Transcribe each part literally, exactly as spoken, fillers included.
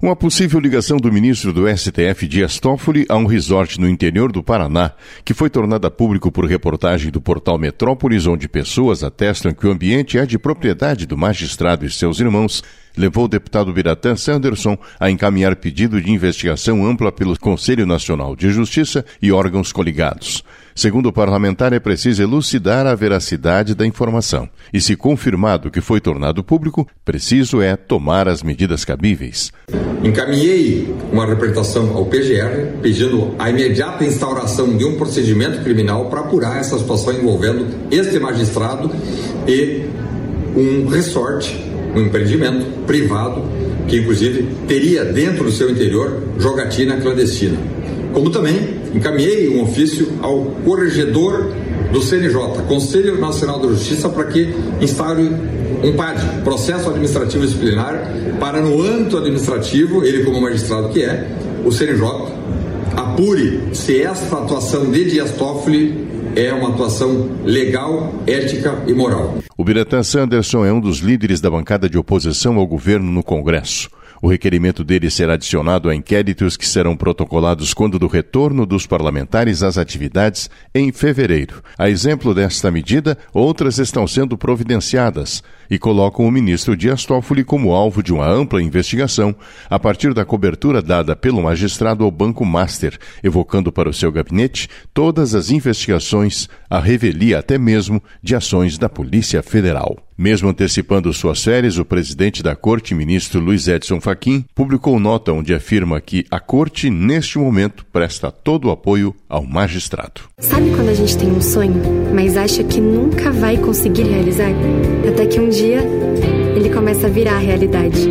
Uma possível ligação do ministro do S T F, Dias Toffoli, a um resort no interior do Paraná, que foi tornada público por reportagem do portal Metrópolis, onde pessoas atestam que o ambiente é de propriedade do magistrado e seus irmãos, levou o deputado Biratã Sanderson a encaminhar pedido de investigação ampla pelo Conselho Nacional de Justiça e órgãos coligados. Segundo o parlamentar, é preciso elucidar a veracidade da informação. E se confirmado que foi tornado público, preciso é tomar as medidas cabíveis. Encaminhei uma representação ao P G R pedindo a imediata instauração de um procedimento criminal para apurar essa situação envolvendo este magistrado e um resort, um empreendimento privado que inclusive teria dentro do seu interior jogatina clandestina. Como também encaminhei um ofício ao corregedor do C N J, Conselho Nacional da Justiça, para que instaure um P A D, Processo Administrativo Disciplinar, para no âmbito administrativo, ele como magistrado que é, o C N J apure se esta atuação de Dias Toffoli é uma atuação legal, ética e moral. O Biratã Sanderson é um dos líderes da bancada de oposição ao governo no Congresso. O requerimento dele será adicionado a inquéritos que serão protocolados quando do retorno dos parlamentares às atividades em fevereiro. A exemplo desta medida, outras estão sendo providenciadas e colocam o ministro Dias Toffoli como alvo de uma ampla investigação a partir da cobertura dada pelo magistrado ao Banco Master, evocando para o seu gabinete todas as investigações, a revelia até mesmo de ações da Polícia Federal. Mesmo antecipando suas férias, o presidente da Corte, ministro Luiz Edson Fachin, publicou nota onde afirma que a Corte, neste momento, presta todo o apoio ao magistrado. Sabe quando a gente tem um sonho, mas acha que nunca vai conseguir realizar? Até que um dia, ele começa a virar realidade.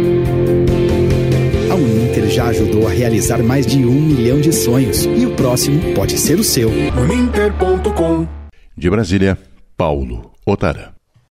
A Uninter já ajudou a realizar mais de um milhão de sonhos. E o próximo pode ser o seu. Uninter ponto com. De Brasília, Paulo Otara.